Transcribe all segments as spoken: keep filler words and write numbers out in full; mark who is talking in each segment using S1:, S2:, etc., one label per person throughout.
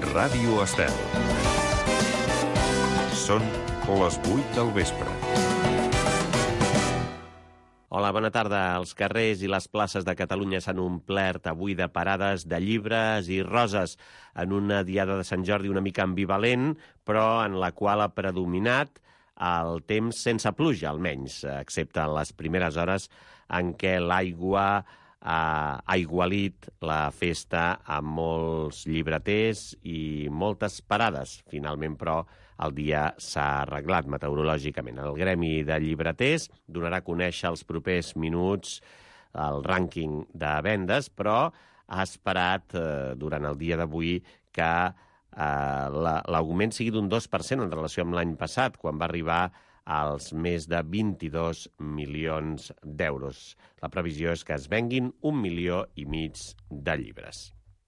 S1: Ràdio Estel. Són les vuit del vespre.
S2: Hola, bona tarda. Els carrers i les places de Catalunya s'han omplert avui de parades de llibres i roses en una diada de Sant Jordi una mica ambivalent, però en la qual ha predominat el temps sense pluja, almenys, excepte en les primeres hores en què l'aigua ha aigualit la festa amb molts llibreters i moltes parades. Finalment, però, el dia s'ha arreglat meteorològicament. El Gremi de Llibreters donarà a conèixer els propers minuts el rànquing de vendes, però ha esperat eh, durant el dia d'avui que eh, l'augment sigui d'un dos per cent en relació amb l'any passat, quan va arribar als més de vint-i-dos milions d'euros. La previsió és que es venguin un milió i mig de llibres.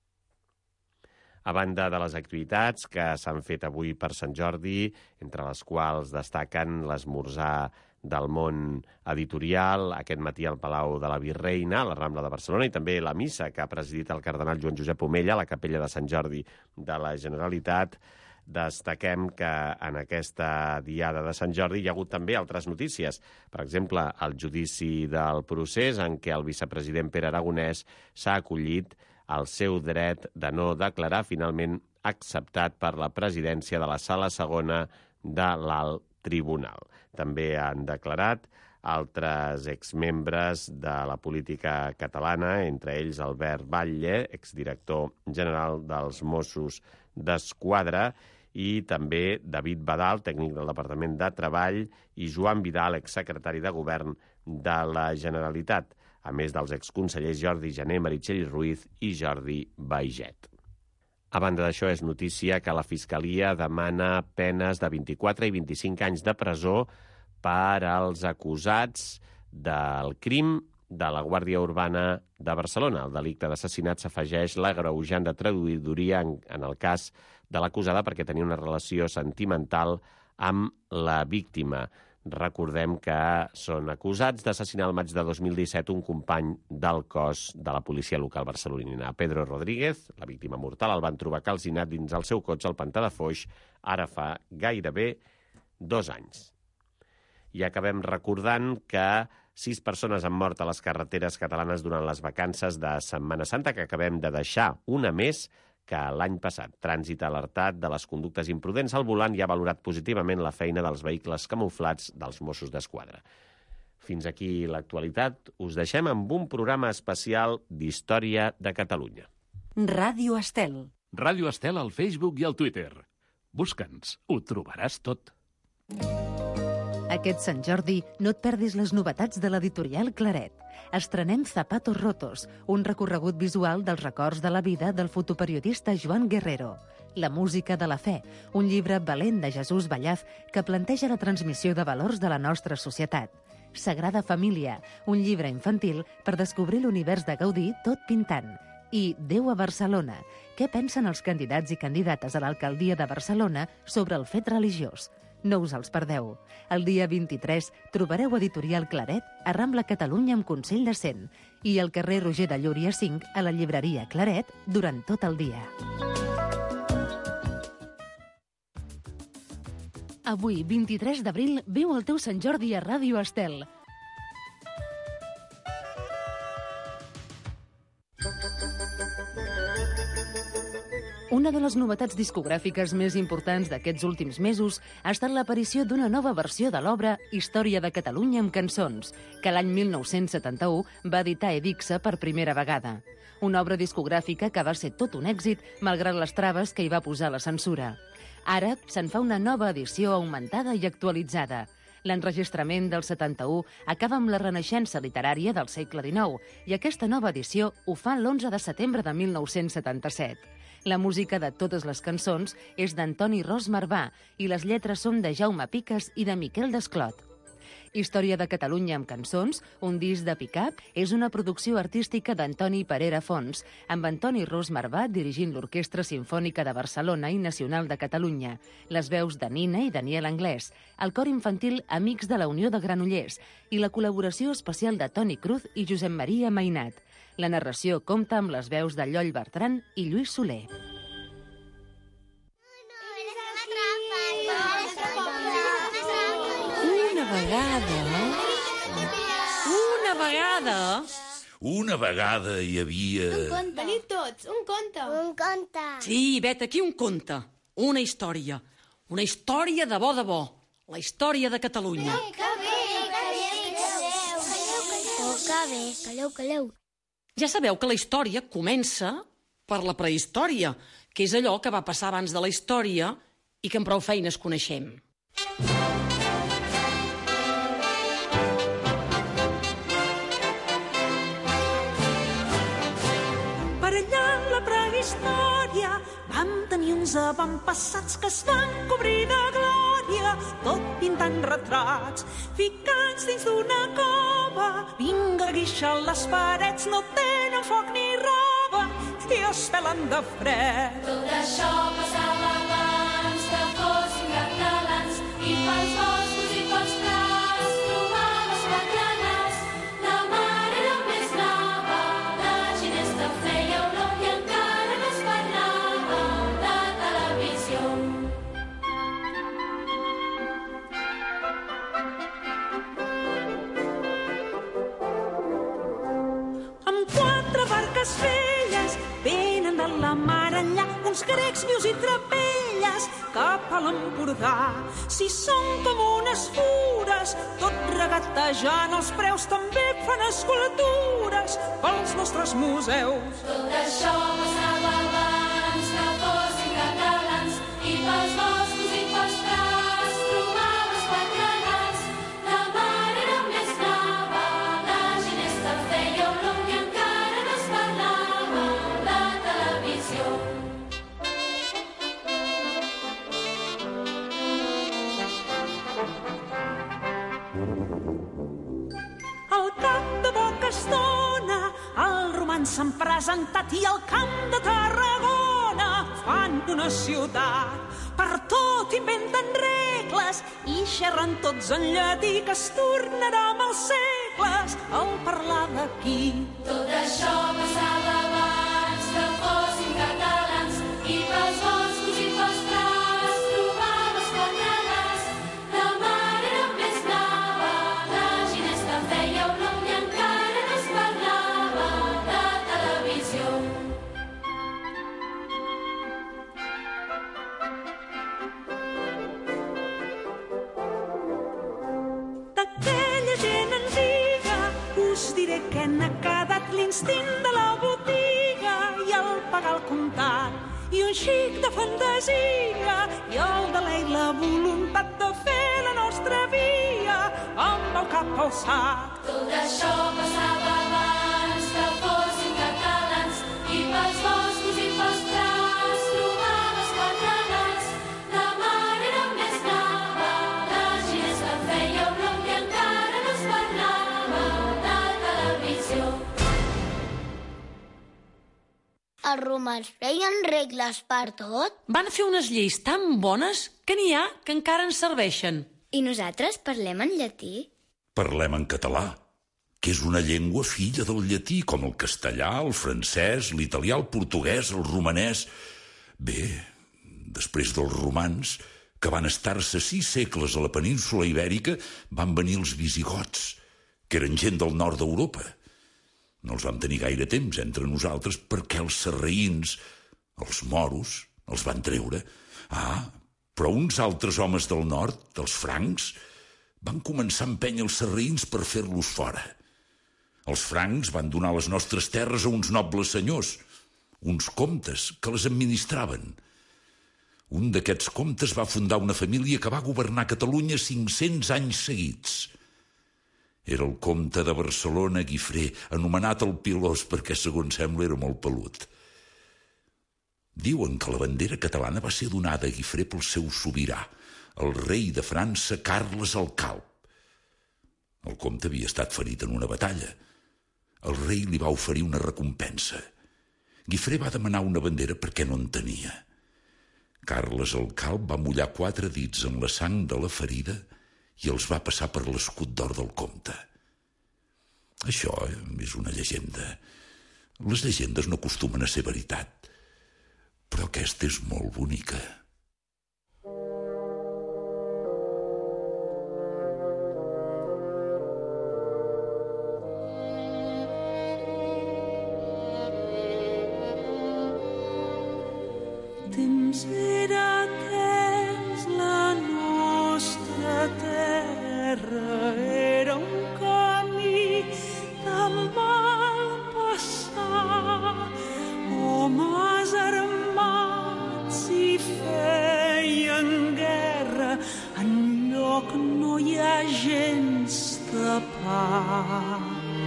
S2: A banda de les activitats que s'han fet avui per Sant Jordi, entre les quals destaquen l'esmorzar del món editorial, aquest matí al Palau de la Virreina, a la Rambla de Barcelona, i també la missa que ha presidit el cardenal Joan Josep Omella a la capella de Sant Jordi de la Generalitat. Destaquem que en aquesta diada de Sant Jordi hi ha hagut també altres notícies. Per exemple, el judici del procés en què el vicepresident Pere Aragonès s'ha acollit el seu dret de no declarar, finalment acceptat per la presidència de la Sala Segona de l'Alt Tribunal. També han declarat altres exmembres de la política catalana, entre ells Albert Batlle, exdirector general dels Mossos d'Esquadra, i també David Badal, tècnic del Departament de Treball, i Joan Vidal, exsecretari de Govern de la Generalitat, a més dels exconsellers Jordi Jané, Meritxell Ruiz i Jordi Baiget. A banda d'això, és notícia que la Fiscalia demana penes de vint-i-quatre i vint-i-cinc anys de presó per als acusats del crim de la Guàrdia Urbana de Barcelona. El delicte d'assassinat s'afegeix l'agreujant de traïdoria en, en el cas de l'acusada perquè tenia una relació sentimental amb la víctima. Recordem que són acusats d'assassinar el maig de dos mil disset un company del cos de la policia local barcelonina. Pedro Rodríguez, la víctima mortal, el van trobar calcinat dins el seu cotxe al pantà de Foix ara fa gairebé dos anys. I acabem recordant que sis persones han mort a les carreteres catalanes durant les vacances de Setmana Santa, que acabem de deixar una més que l'any passat. Trànsit alertat de les conductes imprudents al volant i ha valorat positivament la feina dels vehicles camuflats dels Mossos d'Esquadra. Fins aquí l'actualitat. Us deixem amb un programa especial d'Història de Catalunya.
S3: Ràdio Estel.
S4: Ràdio Estel al Facebook i al Twitter. Busca'ns, ho trobaràs tot.
S3: Aquest Sant Jordi no et perdis les novetats de l'editorial Claret. Estrenem Zapatos Rotos, un recorregut visual dels records de la vida del fotoperiodista Joan Guerrero. La música de la fe, un llibre valent de Jesús Vallaz que planteja la transmissió de valors de la nostra societat. Sagrada Família, un llibre infantil per descobrir l'univers de Gaudí tot pintant. I Déu a Barcelona, què pensen els candidats i candidates a l'alcaldia de Barcelona sobre el fet religiós? No us els perdeu. El dia vint-i-tres trobareu Editorial Claret a Rambla Catalunya amb Consell de Cent i al carrer Roger de Llúria cinc a la llibreria Claret durant tot el dia. Avui, vint-i-tres d'abril, viu el teu Sant Jordi a Ràdio Estel. Una de les novetats discogràfiques més importants d'aquests últims mesos ha estat l'aparició d'una nova versió de l'obra Història de Catalunya amb cançons, que l'any mil nou-cents setanta-u va editar Edixa per primera vegada. Una obra discogràfica que va ser tot un èxit, malgrat les traves que hi va posar la censura. Ara se'n fa una nova edició augmentada i actualitzada. L'enregistrament del setanta-u acaba amb la renaixença literària del segle dinou i aquesta nova edició ho fa l'onze de setembre de mil nou-cents setanta-set. La música de totes les cançons és d'Antoni Ros Marvà i les lletres són de Jaume Piques i de Miquel Desclot. Història de Catalunya amb cançons, un disc de pick-up, és una producció artística d'Antoni Parera Fons, amb Antoni Ros Marvà dirigint l'Orquestra Simfònica de Barcelona i Nacional de Catalunya, les veus de Nina i Daniel Anglès, el cor infantil Amics de la Unió de Granollers i la col·laboració especial de Toni Cruz i Josep Maria Mainat. La narració compta amb les veus de Lloll Bertran i Lluís Soler.
S5: vegada... Una vegada...
S6: Una vegada hi havia...
S7: Un conte. Venid tots, un conte. Un conte.
S5: Sí, vet, aquí un conte. Una història. Una història de bo de bo. La història de Catalunya.
S7: Que bé, que bé, calleu, calleu.
S8: Oh, que bé, calleu, calleu.
S5: Ja sabeu que la història comença per la prehistòria, que és allò que va passar abans de la història i que amb prou feines coneixem. Per allà en la prehistòria vam tenir uns avantpassats que es van cobrir de glòria, tot pintant retrats, ficats dins d'una cova. Vinga, guixa, les parets no tenen foc ni roba i es pelen de fred.
S9: Tot això passava abans que fossin catalans i pels boscos i pels prats trobaves quatre nas. La mar era més nova, la ginesta feia olor i encara no es parlava de televisió.
S5: Amb quatre barques velles venen de la mar enllà uns grecs vius i trapelles cap a l'Empordà. Si són com unes fures, tot regatejant els preus, també fan escultures pels nostres museus.
S9: Tot això passava abans que fossin catalans i pels boscos i pels prats trobaves quatre nas. La mar era més nova, la ginesta feia olor i encara no es parlava de televisió.
S5: Al cap de poca estona el romanç s'han presentat i al camp de Tarragona fan una ciutat. Per tot inventen regles i xerren tots en llatí, que es tornarà amb els segles al parlar d'aquí.
S9: Tot això passava abans que fossin catalans i pels boscos i pels prats trobaves quatre nas. La mar era més nova, la ginesta feia olor i encara no es parlava de televisió.
S5: D'aquella gent antiga us diré que n'ha quedat l'instint de la botiga i el pagar al comptat i un xic de fantasia i el delay i la voluntat de fer la nostra via amb el cap alçat.
S9: Tot això passava abans que fossin catalans i pels boscos i pels prats trobaves quatre nas. La mar era més nova, la ginesta feia olor i encara no es parlava de televisió.
S8: Els romans feien regles per tot?
S5: Van fer unes lleis tan bones que n'hi ha que encara ens serveixen.
S8: I nosaltres parlem en llatí?
S6: Parlem en català, que és una llengua filla del llatí, com el castellà, el francès, l'italià, el portuguès, el romanès. Bé, després dels romans, que van estar-se sis segles a la península Ibèrica, van venir els visigots, que eren gent del nord d'Europa. No els vam tenir gaire temps entre nosaltres perquè els sarraïns, els moros, els van treure. Ah, però uns altres homes del nord, els francs, van començar a empènyer els sarraïns per fer-los fora. Els francs van donar les nostres terres a uns nobles senyors, uns comtes que les administraven. Un d'aquests comtes va fundar una família que va governar Catalunya cinc-cents anys seguits. Era el comte de Barcelona, Guifré, anomenat el Pilós perquè, segons sembla, era molt pelut. Diuen que la bandera catalana va ser donada a Guifré pel seu sobirà, el rei de França, Carles el Calb. El comte havia estat ferit en una batalla. El rei li va oferir una recompensa. Guifré va demanar una bandera perquè no en tenia. Carles el Calb va mullar quatre dits en la sang de la ferida i els va passar per l'escut d'or del comte. Això és una llegenda. Les llegendes no acostumen a ser veritat, però aquesta és molt bonica.
S5: temps era temps, la nostra terra era un camí de mal passar. Homes armats i feien guerra, enlloc no hi ha gens de pau.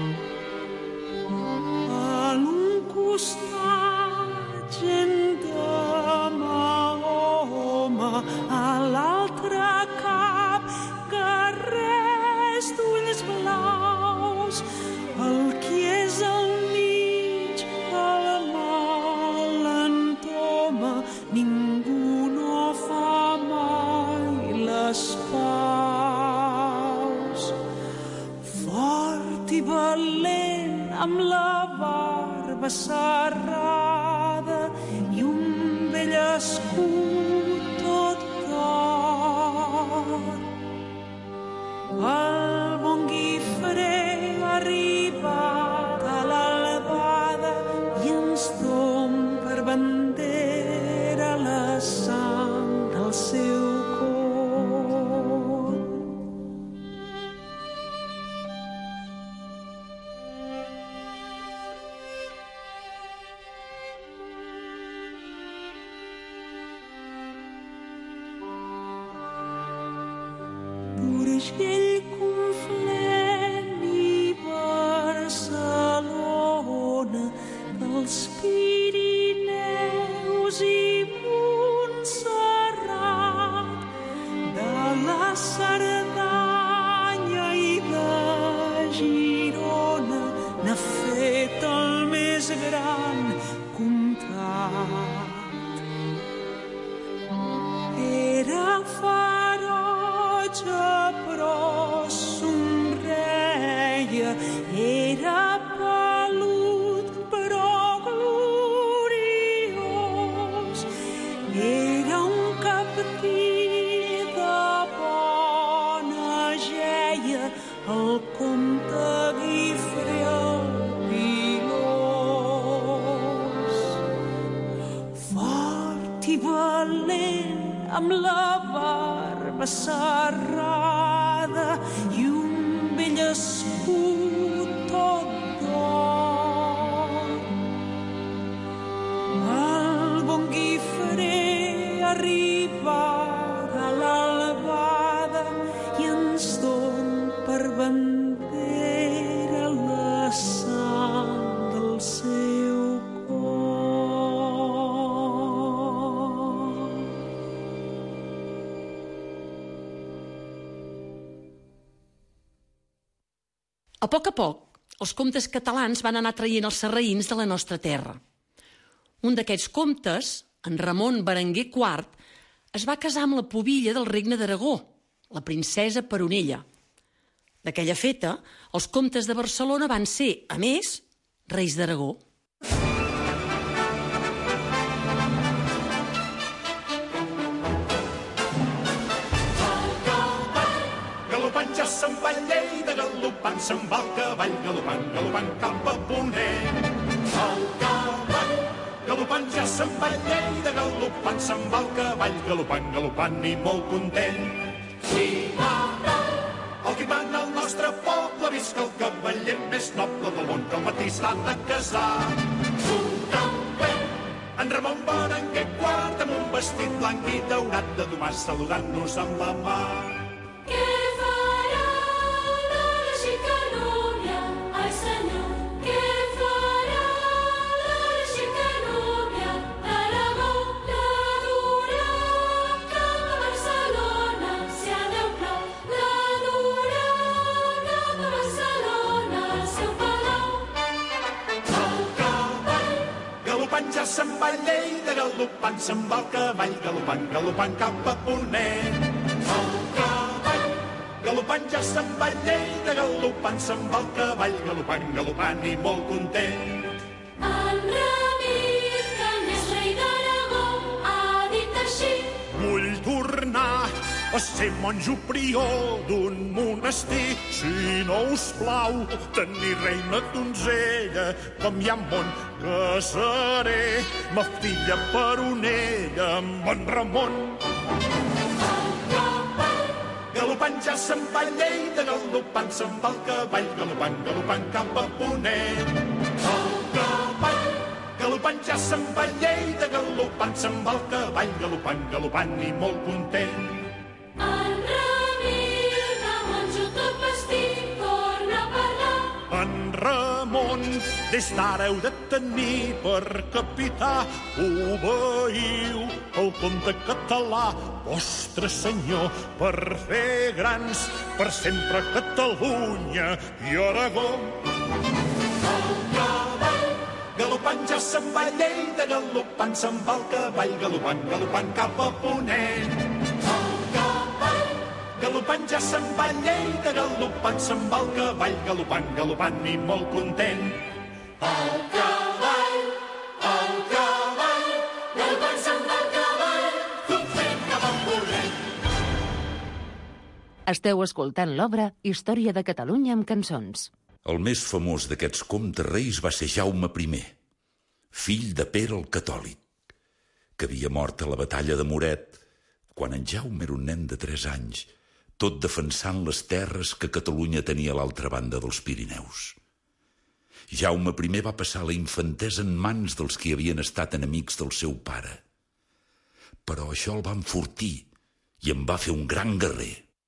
S5: A l'un costat gent de Mahoma, a l'altre cap guerrers d'ulls blaus. El qui és al mig el mal entoma, ningú no fa mai les paus. Fort i valent amb la barba serrada i un vell escut tot d'or. El bon Guifré ha arribat a l'albada i ens dom per bandera la sang del seu cor. Urgell, Conflent i Barcelona, dels Pirineus i Montserrat, de la Cerdanya i de Girona, n'ha fet el més gran comtat. Era ferotge però somreia, era pelut però gloriós, era un capdir de bona jeia, el comte Guifré el pilós. Fort i valent amb la barba serrada i un vell escut tot d'or. El bon Guifré ha arribat a l'albada i ens don per bandera la sang del seu cor.
S10: A poc a poc, els comtes catalans van anar traient els sarraïns de la nostra terra. Un d'aquests comtes, en Ramon Berenguer quart, es va casar amb la pubilla del regne d'Aragó, la princesa Peronella. D'aquella feta, els comtes de Barcelona van ser, a més, reis d'Aragó.
S11: Galopant ja se'n va a Lleida, galopant se'n va el cavall, galopant, galopant cap a Ponent. El cavall, galopant ja se'n va a Lleida, galopant se'n va el cavall, galopant, galopant i molt content. Sí, cavall, el que mana al nostre poble, visca el cavaller més noble del món, que al matí s'ha de casar. Un cavaller, en Ramon Berenguer quart, amb un vestit blanc i daurat de domar, saludant-nos amb la mà.
S9: Què farà la xica núvia? Ai, senyor, què farà la xica núvia? D'Aragó la durà cap a Barcelona, si a Déu plau, la durà cap a Barcelona, al seu palau.
S11: El cavall, galopant ja se'n va a Lleida, galopant se'n va el cavall, galopant, galopant cap a Ponent. El cavall, galopant ja se'n va a Lleida, galopant se'n va el cavall, galopant, galopant i molt content.
S9: En Ramir, que n'és rei d'Aragó, ha dit així:
S11: Vull tornar a ser monjo prior d'un monestir. Si no us plau tenir reina donzella, com hi ha món que seré ma filla per un ella amb en Ramon. Galopant ja se'n va a Lleida, galopant se'n va el cavall, galopant, galopant cap a Ponent. El cavall, galopant ja se'n va a Lleida, galopant se'n va el cavall, galopant, galopant i molt content.
S9: En Ramir, de monjo tot vestit, torna a parlar.
S11: En Ramon, des d'ara heu de tenir per capità, obeïu el comte català, vostre senyor, per fer grans per sempre Catalunya i Aragó. El cavall, galopant ja se'n va a Lleida, galopant se'n va el cavall, galopant, galopant cap a Ponent. El cavall, galopant ja se'n va a Lleida, galopant se'n va el cavall, galopant, galopant i molt content. El cavall, el cavall, galopant se'n va el cavall, content cap a Ponent.
S3: Esteu escoltant l'obra Història de Catalunya amb cançons.
S6: El més famós d'aquests comtes reis va ser Jaume primer, fill de Pere el Catòlic, que havia mort a la batalla de Moret, quan en Jaume era un nen de tres anys, tot defensant les terres que Catalunya tenia a l'altra banda dels Pirineus. Jaume primer va passar la infantesa en mans dels que havien estat enemics del seu pare. Però això el va enfortir i en va fer un gran guerrer.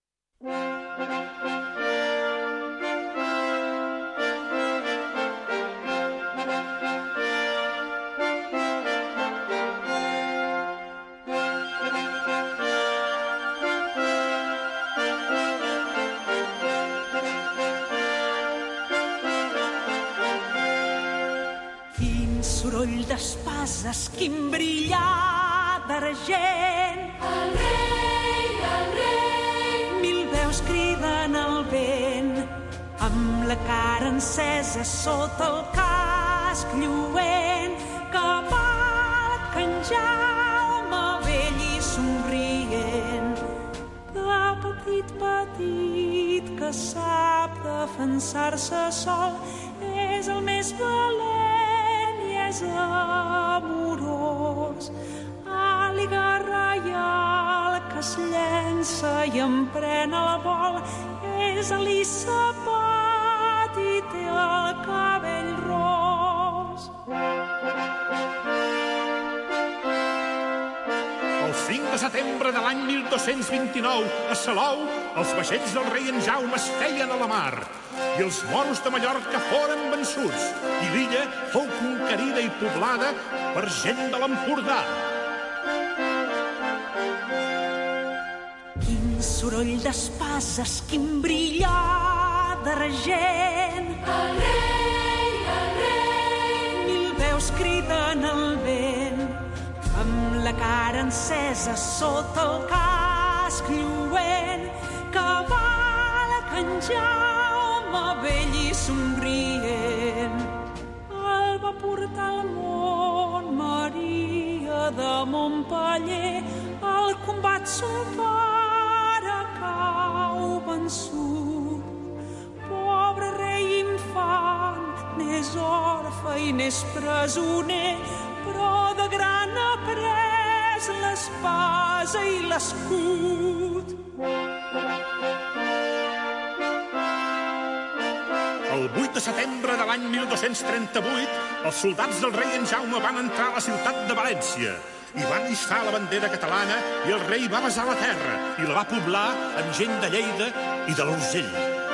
S5: D'espases, quin brillar d'argent.
S9: El rei, el rei.
S5: Mil veus criden al vent, amb la cara encesa sota el casc lluent. Cavalca en Jaume vell i somrient, de petit petit que sap defensar-se sol, és el més valent, és amorós. Àliga reial que es llença i emprèn el vol, és alicepat i té el cabell ros.
S11: El cinc de setembre de l'any mil dos-cents vint-i-nou, a Salou, els vaixells del rei en Jaume es feien a la mar i els moros de Mallorca foren vençuts i l'illa fou conquerida i poblada per gent de l'Empordà.
S5: Quin soroll d'espases, quin brillar d'argent.
S9: El rei, el rei.
S5: Mil veus criden al vent, amb la cara encesa sota el casc lluent. Cavalca en Jaume vell i somrient, el va portar al món Maria de Montpeller. Al combat son pare cau vençut, pobre rei infant, n'és orfe i n'és presoner, però de gran après l'espasa i l'escut.
S11: El vuit de setembre de l'any mil dos-cents trenta-vuit, els soldats del rei en Jaume van entrar a la ciutat de València i van hissar la bandera catalana i el rei va besar la terra i la va poblar amb gent de Lleida i de l'Urgell.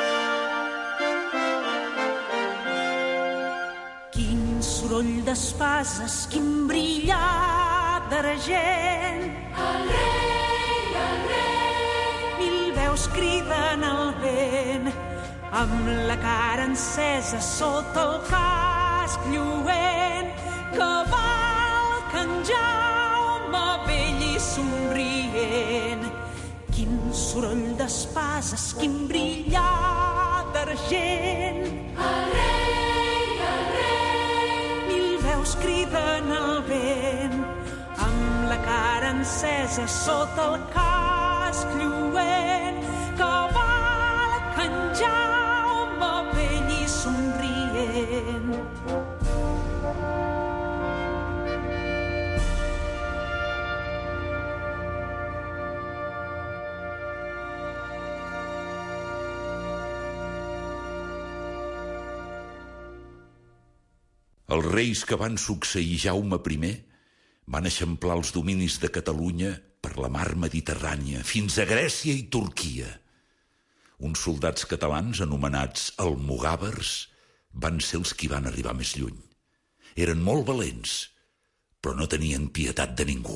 S5: Quin soroll d'espases, quin brillar d'argent.
S9: El rei, el rei.
S5: Mil veus criden al vent, amb la cara encesa sota el casc lluent. Cavalca en Jaume vell i somrient, quin soroll d'espases, quin brillar d'argent.
S9: El rei, el rei.
S5: Mil veus criden al vent, amb la cara encesa sota el casc pas lluent, que val que en Jaume venyi somrient.
S6: Els reis que van succeir Jaume I van eixamplar els dominis de Catalunya per la mar Mediterrània fins a Grècia i Turquia. Uns soldats catalans anomenats almogàvers van ser els qui van arribar més lluny. Eren molt valents, però no tenien pietat de ningú.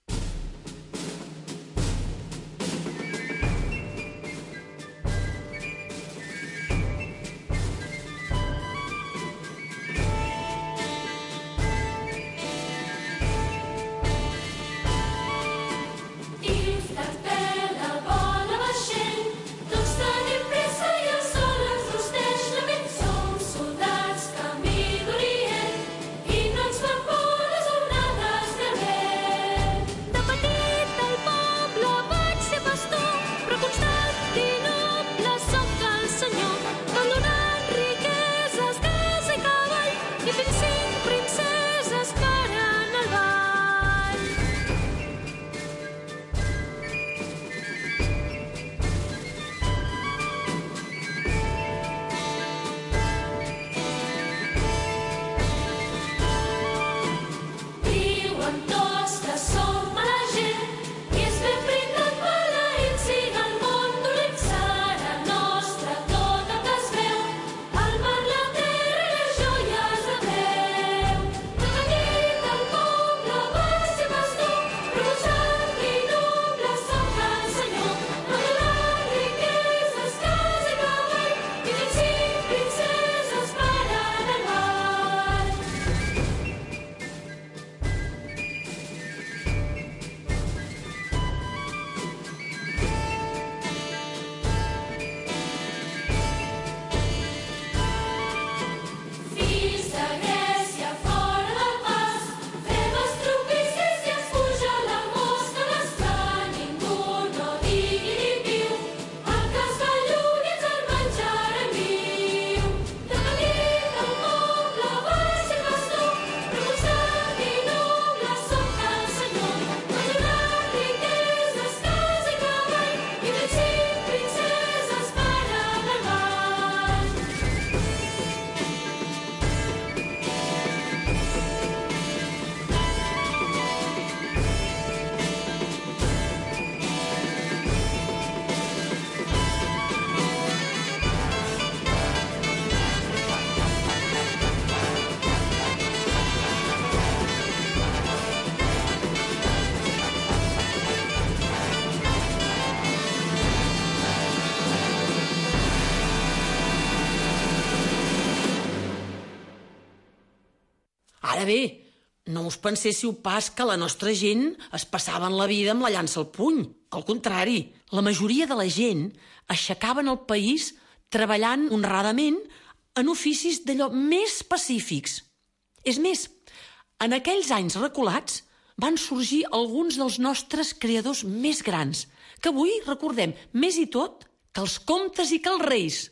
S10: Ara bé, no us penséssiu pas que la nostra gent es passaven la vida amb la llança al puny. Al contrari, la majoria de la gent aixecaven el país treballant honradament en oficis d'allò més pacífics. És més, en aquells anys reculats van sorgir alguns dels nostres creadors més grans, que avui recordem més i tot que els comtes i que els reis.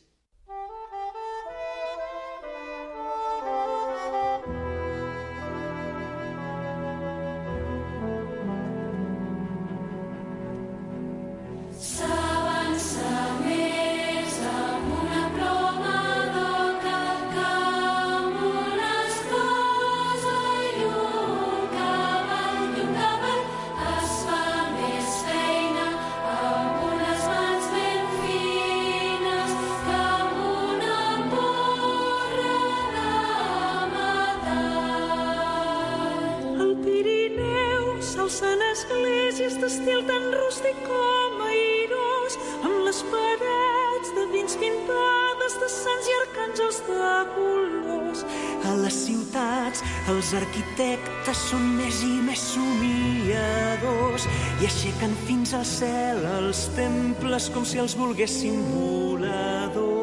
S5: S'alcen esglésies d'estil tan rústic com airós, amb les parets de vins pintades de sants i arcàngels de colors. A les ciutats els arquitectes són més i més somiadors i aixequen fins al cel els temples com si els volguessin voladors.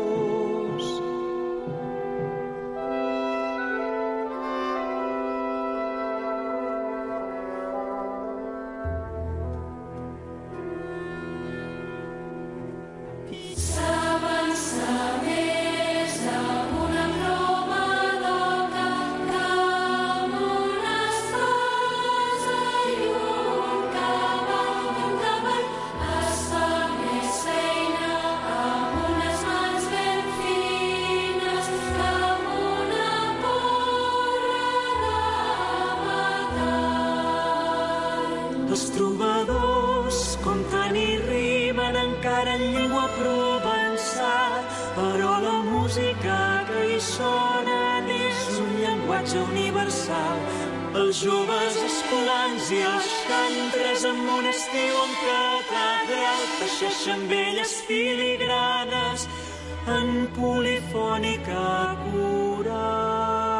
S5: Els trobadors compten i rimen encara en llengua provençal, però la música que hi sona és un llenguatge universal. Els joves escolans i els xantres en un estiu en catedral teixeixen belles filigranes en polifònica coral.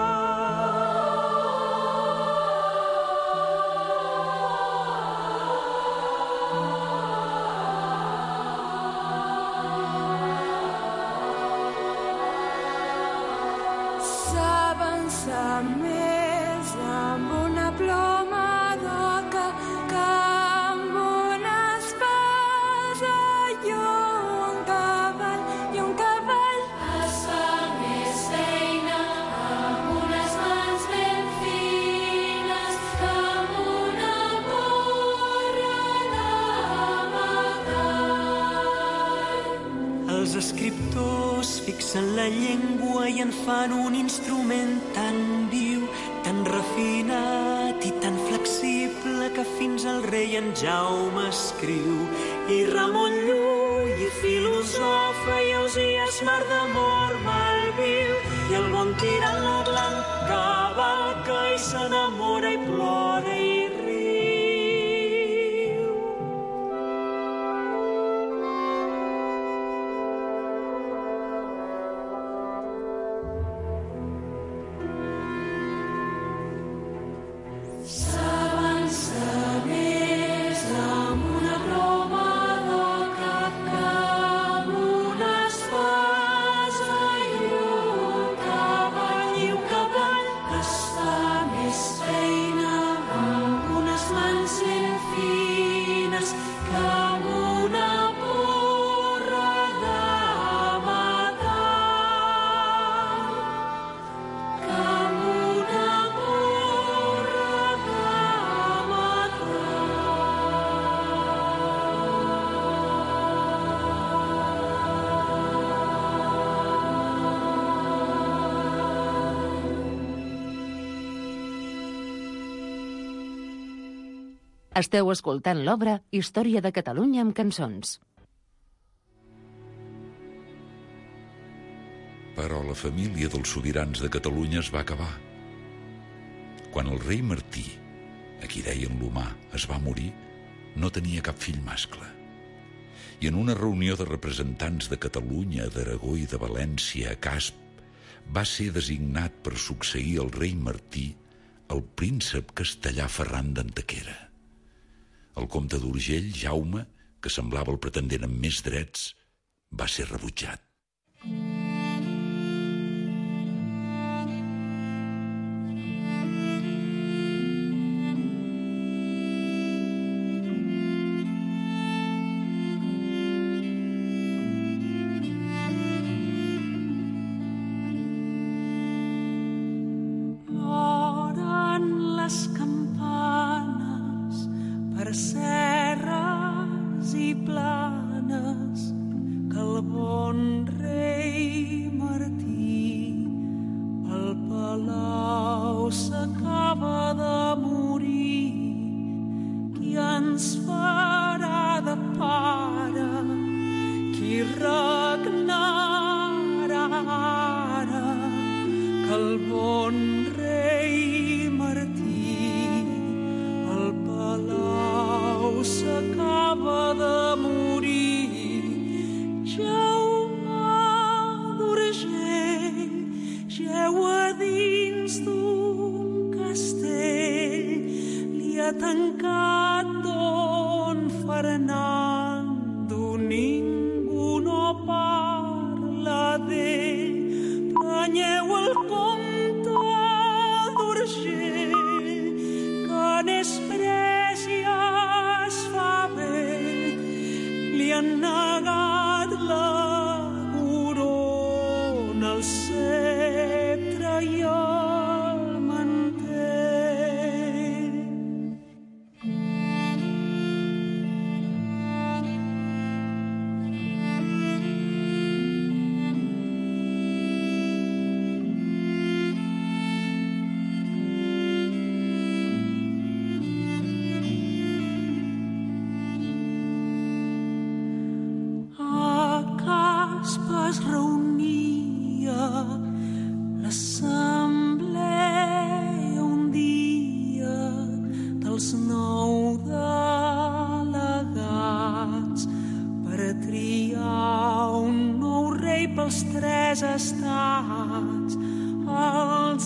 S9: S'avança més amb una ploma d'oca que amb una espasa i un cavall, i un cavall.
S12: Es fa més feina amb unes mans ben fines que amb una porra de metall.
S5: Els escriptors fixen la llengua i en fan un instrument tan viu, tan refinat i tan flexible que fins al rei en Jaume escriu. I Ramon Llull, i filosofa, i Ausiàs Mar d'amor malviu, i el bon tirant la blanca cavalca i s'enamora i plora i riu.
S12: S'avança més amb una ploma d'oca que amb una espasa i un cavall,
S5: I un cavall
S12: es fa més feina amb unes mans ben fines que amb una porra de metall, que amb una porra de
S3: Esteu escoltant l'obra Història de Catalunya amb cançons.
S6: Però la família dels sobirans de Catalunya es va acabar. Quan el rei Martí, a qui deien l'Humà, es va morir, no tenia cap fill mascle. I en una reunió de representants de Catalunya, d'Aragó i de València a Casp, va ser designat per succeir el rei Martí el príncep castellà Ferran d'Antequera. El comte d'Urgell, Jaume, que semblava el pretendent amb més drets, va ser rebutjat.
S5: Oren les campanes per serres i planes que el bon rei Martí al palau s'acaba de morir. Qui ens farà de pare? Qui regnarà ara? Que el bon rei Martí al palau s'acaba de morir. Jaume d'Urgell jeu a dins d'un castell, li ha tancat don Fernando, ningú no parla d'ell. Planyeu el comte d'Urgell, que n'és pres i es fa vell. Li han negat la corona, el sceptre i el mantell. els nou delegats per a triar un nou rei pels tres estats. Els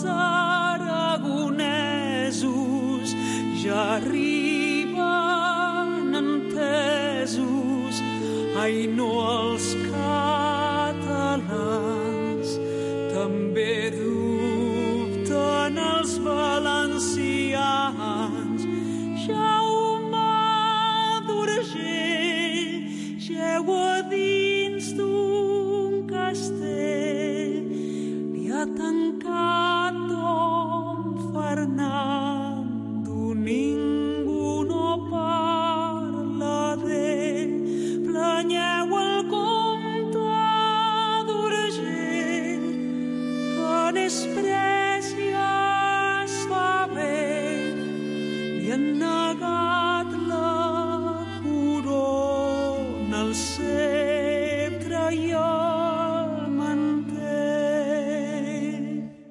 S5: aragonesos ja arriben entesos, ai no els catalans, també dubten els valencians. Jaume d'Urgell jeu a dins d'un castell, li ha tancat Don Fernando, ningú no parla d'ell. Planyeu el comte d'Urgell, que n'és pres i es fa vell, li han negat la corona, el sceptre i el mantell.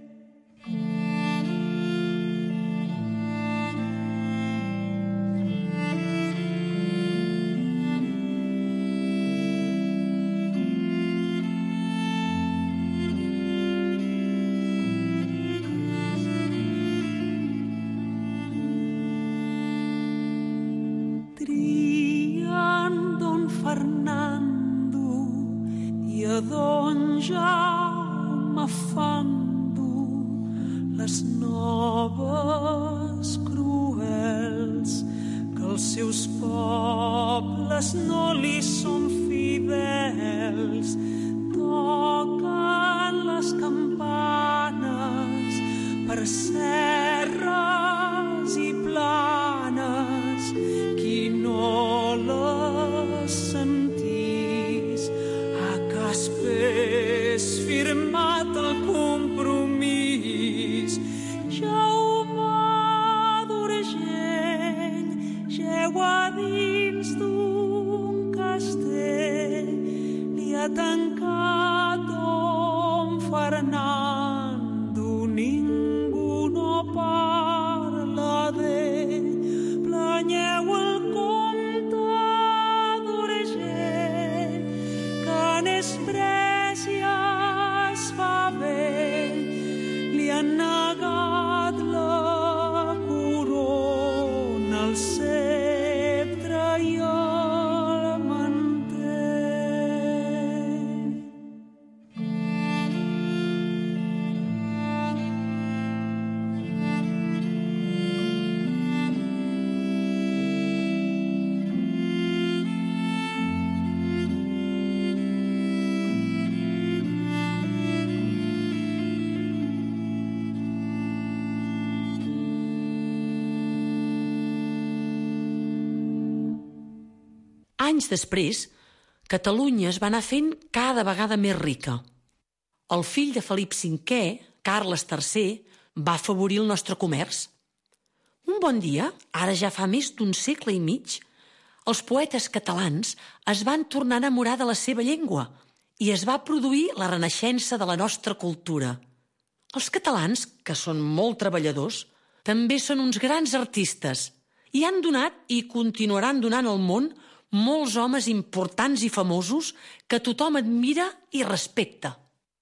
S5: Trien Don Fernando i a Don Jaume Fando, les noves cruels, que els seus pobles no li són fidels. Toquen les campanes per serres i planes, qui no les sentís a Caspés firmat el compromís. Jaume d'Urgell jeu a dins d'un castell, li ha tancat Don Fernando, ningú no parla d'ell. Planyeu el comte d'Urgell, que n'és pres i es fa vell, li han negat la corona, el sceptre i el mantell.
S10: Anys després, Catalunya es va anar fent cada vegada més rica. El fill de Felip cinquè, Carles tercer, va afavorir el nostre comerç. Un bon dia, ara ja fa més d'un segle i mig, els poetes catalans es van tornar a enamorar de la seva llengua i es va produir la renaixença de la nostra cultura. Els catalans, que són molt treballadors, també són uns grans artistes i han donat i continuaran donant al món molts homes importants i famosos que tothom admira i respecta.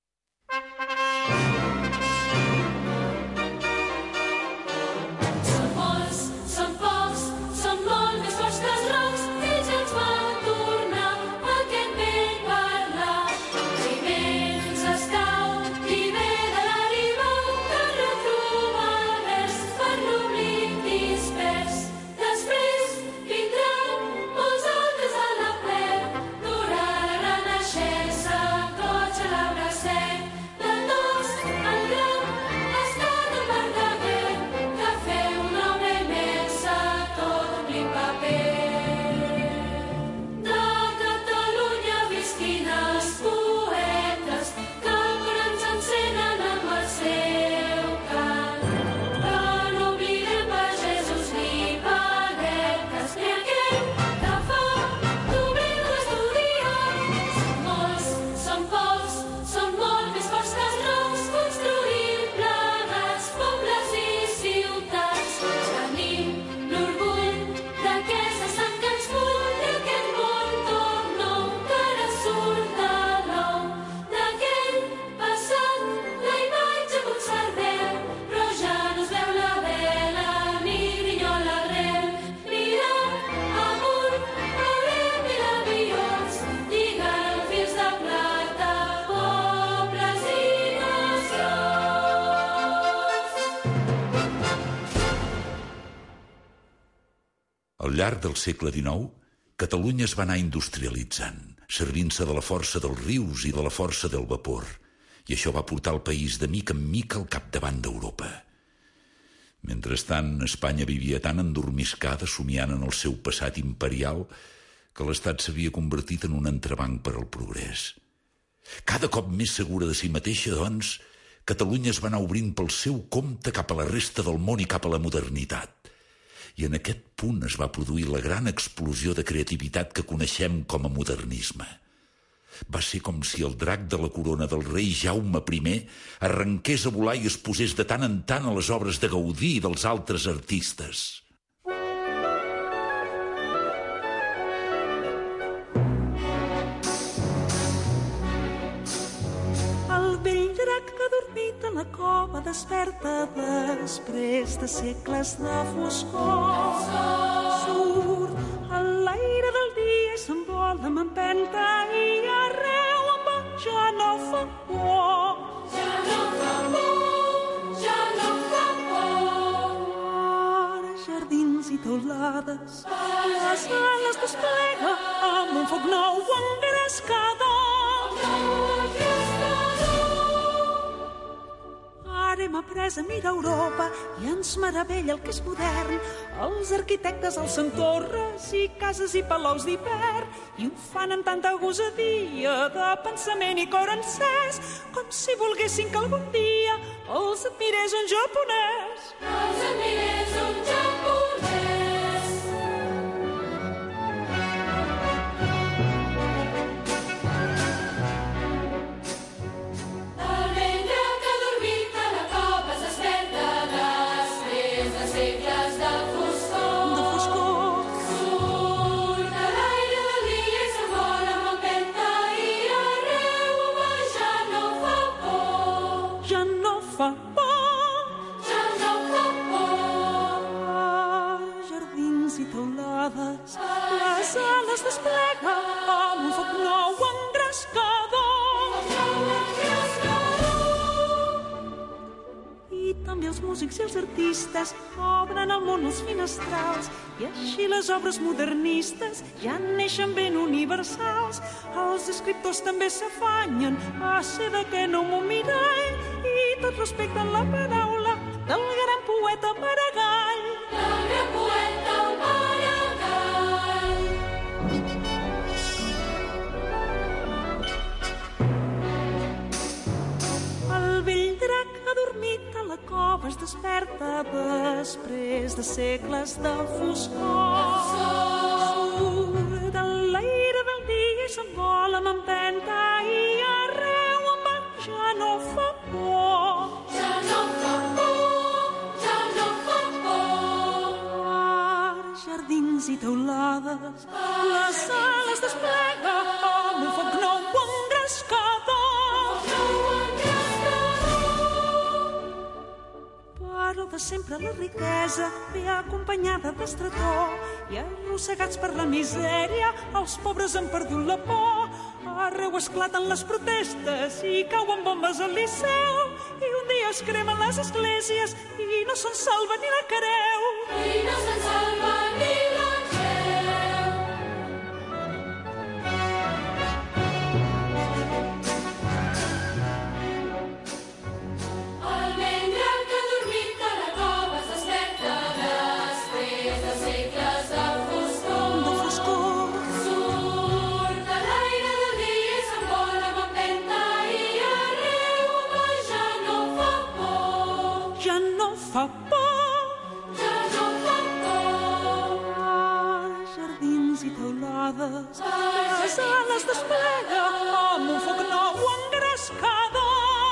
S9: Són molts, són pocs, són molt més forts que els rocs, i ja ens va tornar aquest vell parlar. Primer s'escau i ve de l'arribau, que retroba vers per l'oblit dispers. Després vindran molts altres a la ple, durant la renaixença, goig a l'arbre
S6: Al llarg del segle dinou, Catalunya es va anar industrialitzant, servint-se de la força dels rius i de la força del vapor, i això va portar el país de mica en mica al capdavant d'Europa. Mentrestant, Espanya vivia tan endormiscada, somiant en el seu passat imperial, que l'Estat s'havia convertit en un entrebanc per al progrés. Cada cop més segura de si mateixa, doncs, Catalunya es va anar obrint pel seu compte cap a la resta del món i cap a la modernitat. I en aquest punt es va produir la gran explosió de creativitat que coneixem com a modernisme. Va ser com si el drac de la corona del rei Jaume primer arrenqués a volar i es posés de tant en tant a les obres de Gaudí i dels altres artistes.
S5: El vell drac que ha dormit a la cova desperta després de segles de foscor. Surt a l'aire del dia i s'envola amb empenta i arreu en va, ja no fa por.
S9: Ja no fa por, ja no fa por.
S5: Ara jardins i teulades, les ales desplega amb un foc nou engrescador. Ara hem après a mirar Europa i ens meravella el que és modern. Els arquitectes alcen torres i cases i palaus d'hivern i ho fan amb tanta gosadia de pensament i cor encès, com si volguessin que algun dia els admirés un japonès.
S9: Els admirés un japonès.
S5: Les ales desplega amb un foc nou engrescador. I també els músics i els artistes obren al món els finestrals i així les obres modernistes ja neixen ben universals. Els escriptors també s'afanyen a ser de que no m'ho mirall i tot respecten la paraula del gran poeta Maragall.
S9: Del gran poeta Maragall.
S5: El vell drac ha dormit a la cova, es desperta després de segles de foscor. Surt a l'aire del dia i s'envola amb empenta i arreu en va, ja no fa por.
S9: Ja no fa por, ja no fa por.
S5: Ara jardins i teulades, les ales desplega amb un foc nou engrescador. Però de sempre la riquesa ve acompanyada d'estretor i arrossegats per la misèria els pobres han perdut la por. Arreu esclaten les protestes i cauen bombes al Liceu i un dia es cremen les esglésies i no se'n salva ni la creu.
S9: I no se'n salva ni la creu. El vell drac que ha dormit a la cova es desperta després de segles de foscor.
S5: De foscor.
S9: Surt a l'aire del dia i s'envola amb empenta i arreu va, ja no fa por.
S5: Ja no fa por.
S9: Ja no fa por.
S5: Ara jardins i teulades, les ales desplega amb un foc nou engrescador.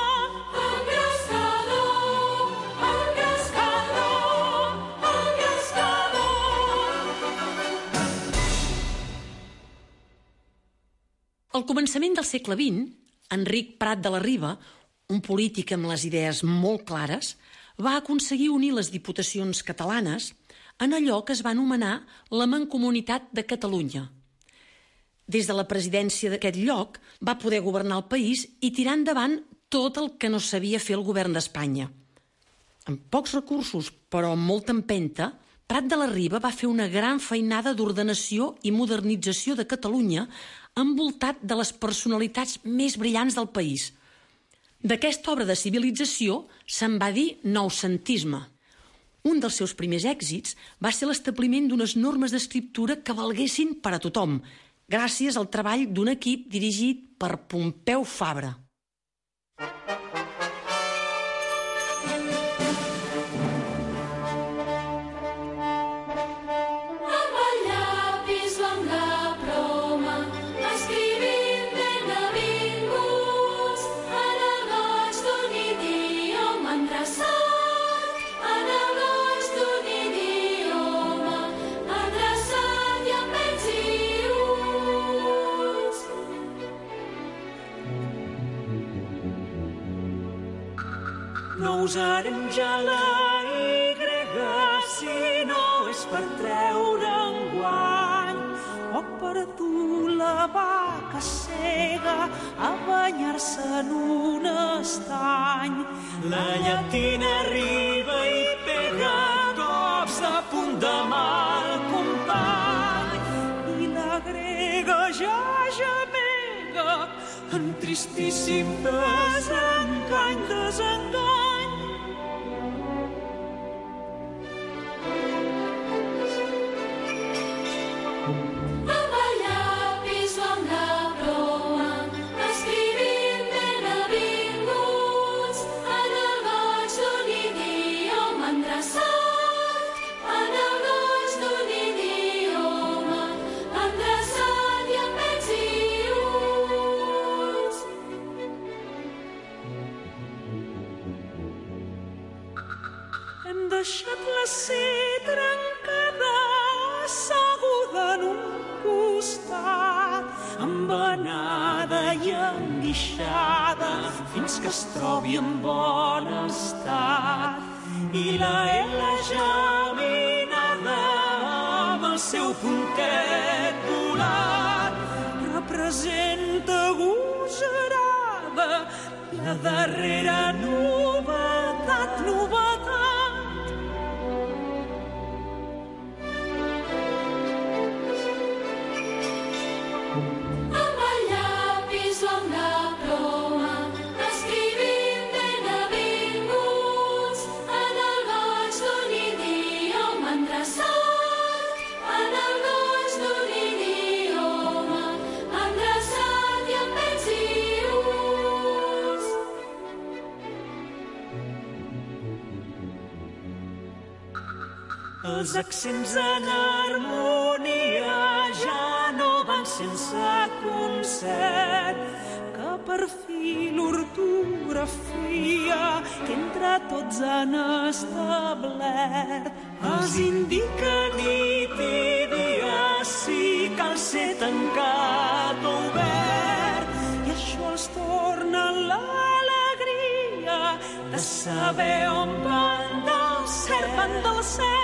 S9: Engrescador, engrescador, engrescador.
S10: Al començament del segle vint, Enric Prat de la Riba, un polític amb les idees molt clares, va aconseguir unir les diputacions catalanes en allò que es va anomenar la Mancomunitat de Catalunya. Des de la presidència d'aquest lloc va poder governar el país i tirar endavant tot el que no sabia fer el govern d'Espanya. Amb pocs recursos, però amb molta empenta, Prat de la Riba va fer una gran feinada d'ordenació i modernització de Catalunya envoltat de les personalitats més brillants del país. D'aquesta obra de civilització se'n va dir noucentisme. Un dels seus primers èxits va ser l'establiment d'unes normes d'escriptura que valguessin per a tothom, gràcies al treball d'un equip dirigit per Pompeu Fabra.
S5: No usarem gela i grega si no és per treure enguany o per dur la vaca cega a banyar-se en un estany. La llatina arriba i pega cops de punt de mal company i la grega ja gemega en tristíssim desengany, desengany. Hem deixat la cedra trencada asseguda en un costat, embenada i enguixada fins que es trobi en bon estat. I la ela geminada amb el seu puntet volat representa agosarada la darrera novetat, novetat. Els accents en harmonia ja no van sense concert, que per fi l'ortografia que entre tots han establert els indica nit i dia si cal ser tancat o obert, i això els torna l'alegria de saber on van del cert, van del cert.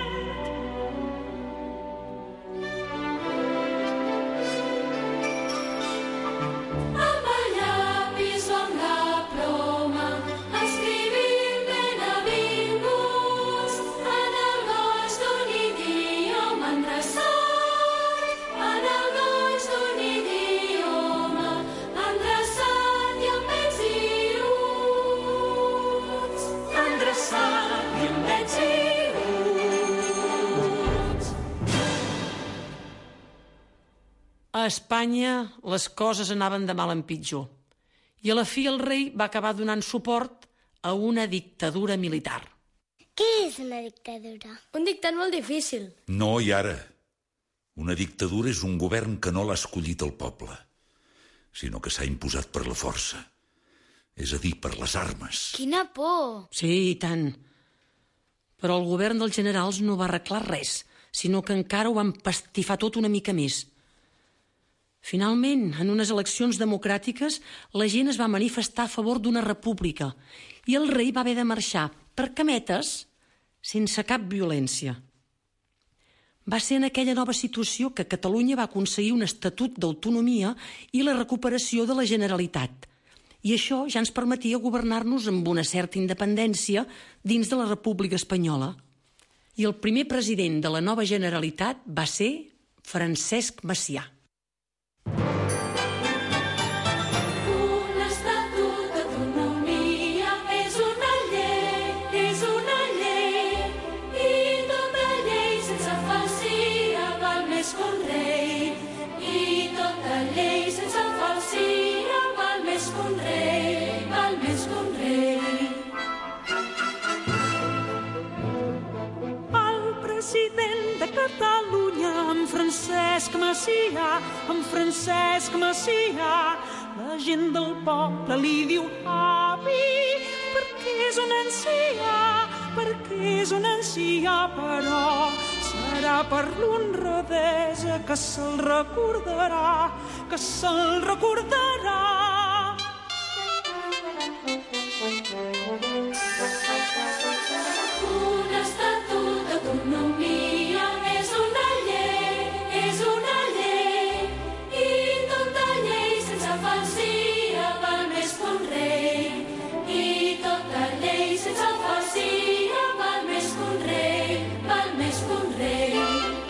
S10: A Espanya les coses anaven de mal en pitjor i a la fi el rei va acabar donant suport a una dictadura militar.
S8: Què és una dictadura?
S13: Un dictat molt difícil.
S6: No, i ara. Una dictadura és un govern que no l'ha escollit el poble, sinó que s'ha imposat per la força, és a dir, per les armes.
S8: Quina por!
S10: Sí, i tant. Però el govern dels generals no va arreglar res, sinó que encara ho va empastifar tot una mica més. Finalment, en unes eleccions democràtiques, la gent es va manifestar a favor d'una república i el rei va haver de marxar per cametes sense cap violència. Va ser en aquella nova situació que Catalunya va aconseguir un estatut d'autonomia i la recuperació de la Generalitat. I això ja ens permetia governar-nos amb una certa independència dins de la República Espanyola. i el primer president de la nova Generalitat va ser Francesc Macià.
S12: Un estatut d'autonomia és una llei, és una llei, i tota llei sense falsia val més que un rei. I tota llei sense falsia val més que un rei, val més que un rei.
S5: President de Catalunya, en Francesc Macià, en Francesc Macià. La gent del poble li diu avi, perquè és un ancià, perquè és un ancià, però serà per l'honradesa que se'l recordarà, que se'l recordarà.
S12: Un estatut d'autonomia és una llei, és una llei, i tota llei sense falsia val més que un rei. I tota llei sense falsia val més que un rei, val més que un rei.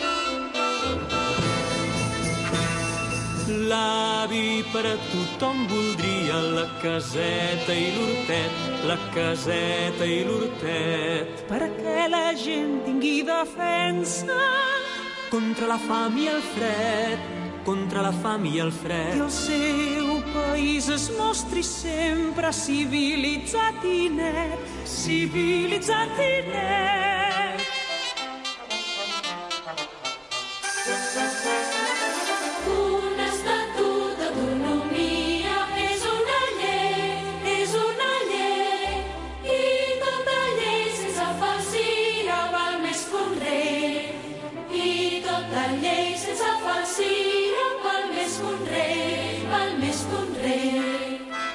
S13: L'avi per a tothom voldria la caseta i l'hortet, la caseta i l'hortet.
S5: Perquè la gent tingui defensa
S13: contra la fam i el fred, contra la fam i el fred.
S5: i el seu país es mostri sempre civilitzat i net, civilitzat i net.
S12: Un estatut d'autonomia és una llei, és una llei, i tota llei sense falsia val més que un rei. I tota llei sense falsia val més que un rei, val més que un rei.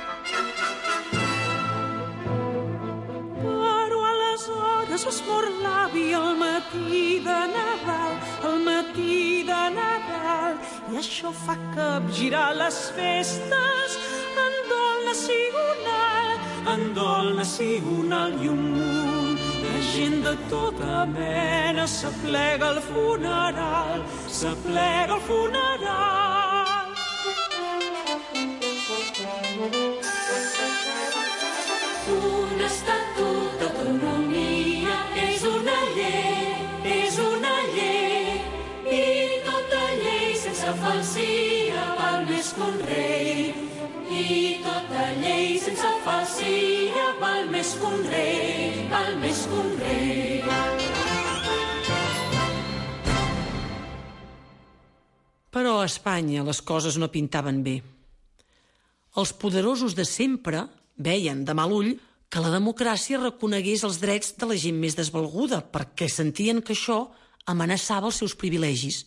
S5: Però aleshores es mor l'avi al matí de Nadal, al matí de Nadal, i això fa capgirar les festes en dol nacional, en dol nacional, i un munt de gent de tota mena s'aplega al funeral, s'aplega al funeral.
S12: Un estatut d'autonomia és una llei, és una llei, i tota llei sense falsia val més que un rei. I tota llei sense falsia val més que un rei, val més que un rei.
S10: Però a Espanya les coses no pintaven bé. Els poderosos de sempre veien de mal ull que la democràcia reconegués els drets de la gent més desvalguda, perquè sentien que això amenaçava els seus privilegis.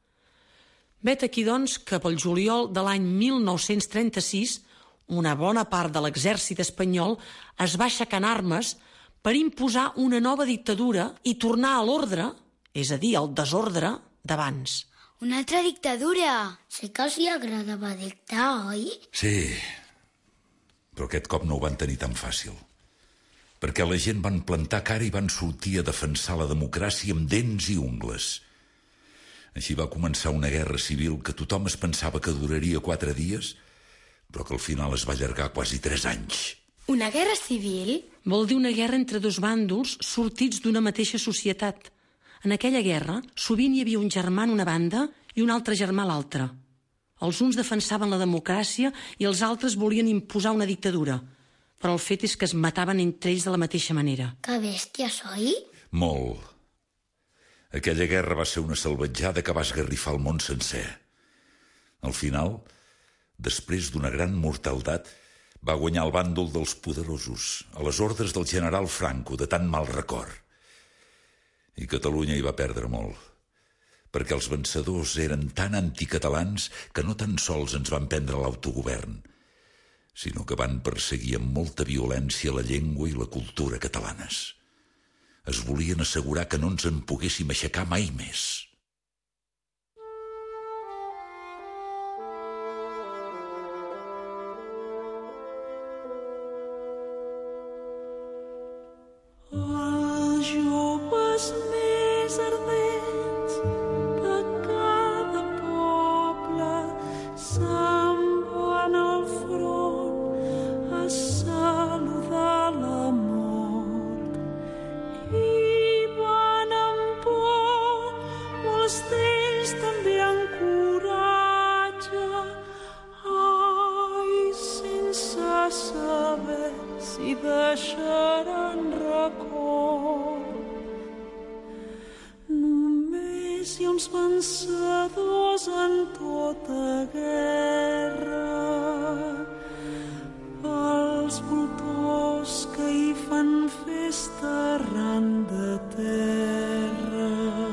S10: Vet aquí, doncs, que pel juliol de l'any mil nou-cents trenta-sis una bona part de l'exèrcit espanyol es va aixecar en armes per imposar una nova dictadura i tornar a l'ordre, és a dir, al desordre d'abans.
S8: Una altra dictadura. Sé que els hi agradava dictar, oi?
S6: Sí, però aquest cop no ho van tenir tan fàcil. Perquè la gent van plantar cara i van sortir a defensar la democràcia amb dents i ungles. Així va començar una guerra civil que tothom es pensava que duraria quatre dies, però que al final es va allargar quasi tres anys.
S8: Una guerra civil?
S10: Vol dir una guerra entre dos bàndols sortits d'una mateixa societat. En aquella guerra sovint hi havia un germà en una banda i un altre germà a l'altra. Els uns defensaven la democràcia i els altres volien imposar una dictadura, però el fet és que es mataven entre ells de la mateixa manera.
S8: Que bèsties, oi?
S6: Molt. Aquella guerra va ser una salvatjada que va esgarrifar el món sencer. Al final, després d'una gran mortaldat, va guanyar el bàndol dels poderosos, a les ordres del general Franco, de tan mal record. I Catalunya hi va perdre molt, perquè els vencedors eren tan anticatalans que no tan sols ens van prendre l'autogovern, sinó que van perseguir amb molta violència la llengua i la cultura catalanes. Es volien assegurar que no ens en poguéssim aixecar mai més.
S5: Els joves més Només hi ha uns vencedors en tota guerra, els voltors que hi fan festa arran de terra.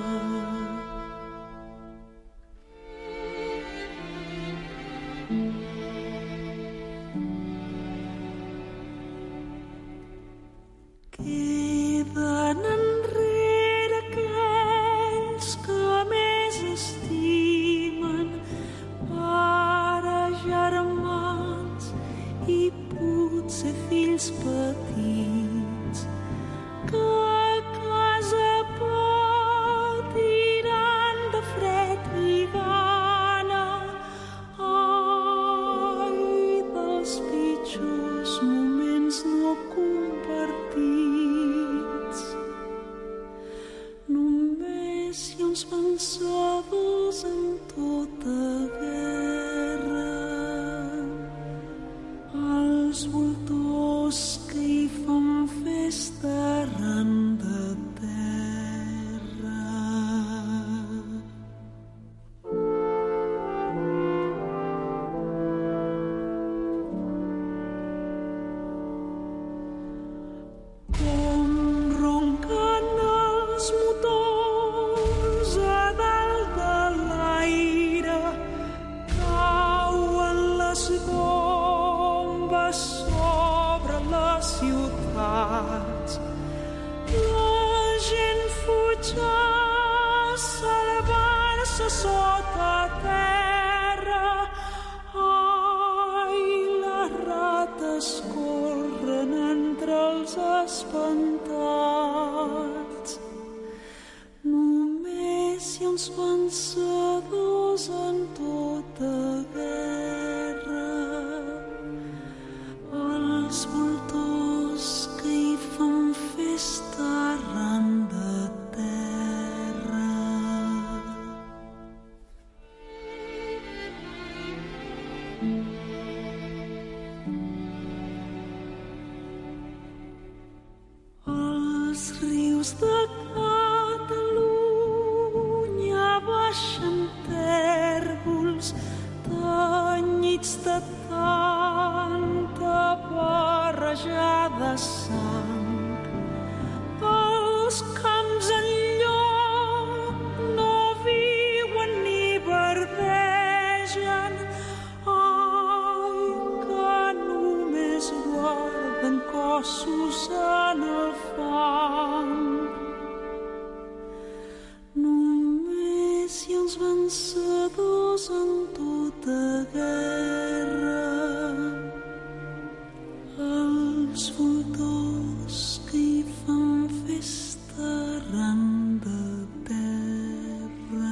S5: Queden enrere aquells que més estimen, pares, germans i potser fills petits, que a casa patiran de fred i gana. Ai, dels pitjors moments no compartits. Només hi ha uns vencedors en tota guerra, els voltors que hi fan festa arran de terra. Com ronquen els motors a dalt de l'aire, cauen les bombes sobre les ciutats. La gent fuig a salvar-se sota terra. Ai, les rates corren entre els espantats. Només hi ha uns vencedors en tota guerra, els voltors que hi fan festa arran de terra. Els rius de Catalunya baixen tèrbols tenyits de tanta barrejada sang. Els camps enlloc no viuen ni verdegen. Ai, que només guarden cossos en el fang. Només hi ha uns vencedors en tota guerra, els voltors que hi fan festa arran de terra.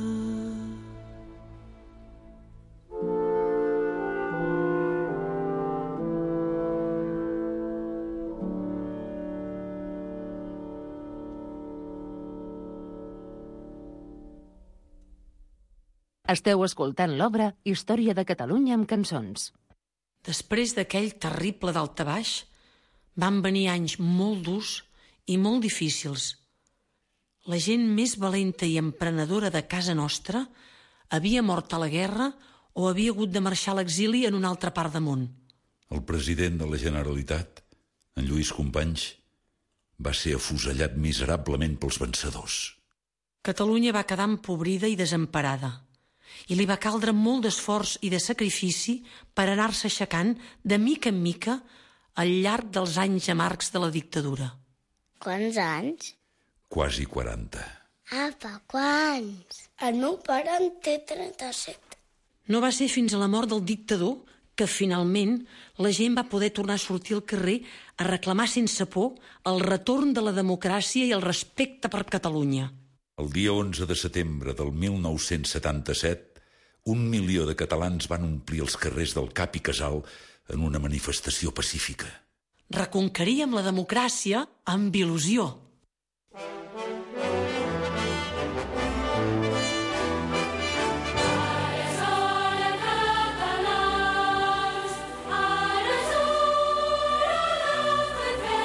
S3: Esteu escoltant l'obra Història de Catalunya amb cançons.
S10: Després d'aquell terrible daltabaix, van venir anys molt durs i molt difícils. La gent més valenta i emprenedora de casa nostra havia mort a la guerra o havia hagut de marxar a l'exili en una altra part del món.
S6: El president de la Generalitat, en Lluís Companys, va ser afusellat miserablement pels vencedors.
S10: Catalunya va quedar empobrida i desemparada, i li va caldre molt d'esforç i de sacrifici per anar-se aixecant de mica en mica al llarg dels anys amargs de la dictadura.
S8: Quants anys?
S6: Quasi quaranta.
S8: Apa, quants? El meu pare en té trenta-set.
S10: No va ser fins a la mort del dictador que finalment la gent va poder tornar a sortir al carrer a reclamar sense por el retorn de la democràcia i el respecte per Catalunya.
S6: El dia onze de setembre del mil nou-cents setanta-set, un milió de catalans van omplir els carrers del Cap i Casal en una manifestació pacífica.
S10: Reconqueríem la democràcia amb il·lusió.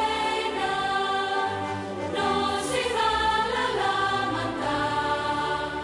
S9: No s'hi val a lamentar.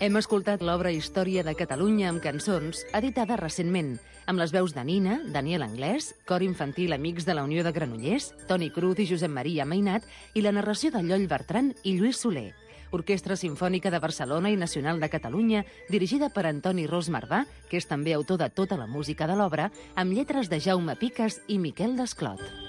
S3: Hem escoltat l'obra Història de Catalunya amb cançons, editada recentment, amb les veus de Nina, Daniel Anglès, cor infantil Amics de la Unió de Granollers, Toni Cruz i Josep Maria Mainat, i la narració de Lloll Bertran i Lluís Soler. Orquestra Simfònica de Barcelona i Nacional de Catalunya, dirigida per Antoni Ros Mardà, que és també autor de tota la música de l'obra, amb lletres de Jaume Piques i Miquel Desclot.